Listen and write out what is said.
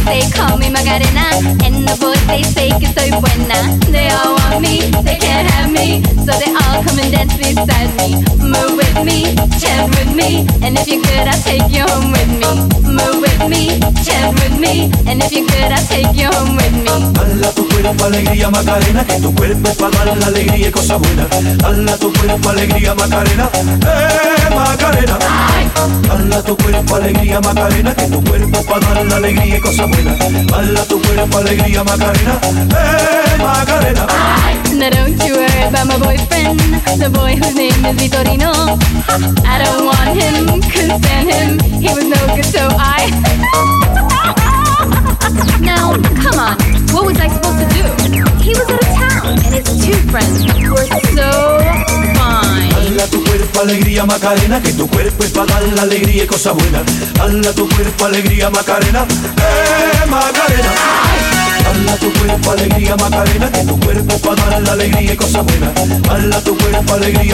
they call me Macarena, and the boys they say que soy buena. They all want me, they can't have me, so they all come and dance beside me. Move with me, chant with me, and if you're good I'll take you home with me. Move with me, chant with me, and if you're good I'll take you home with me. Dala tu cuerpo alegría Macarena, que tu cuerpo es para dar la alegría y cosas buenas. Dala tu cuerpo alegría Macarena, Macarena. Dala tu cuerpo alegría Macarena, que tu cuerpo es para dar la alegría y cosas buenas. Dala tu cuerpo alegría Macarena, Macarena. Now don't you worry about my boyfriend, the boy whose name is Vitorino. I don't want him, couldn't stand him, he was no good so I Now, come on, what was I supposed to do? He was out of town, and his two friends were so fine. Dala tu cuerpo alegría Macarena, que tu cuerpo es para dar la alegría y cosas buenas. Dala tu cuerpo alegría Macarena, Macarena. Dala tu cuerpo alegría Macarena, que tu cuerpo es para dar la alegría y cosas buenas. Dala tu cuerpo alegría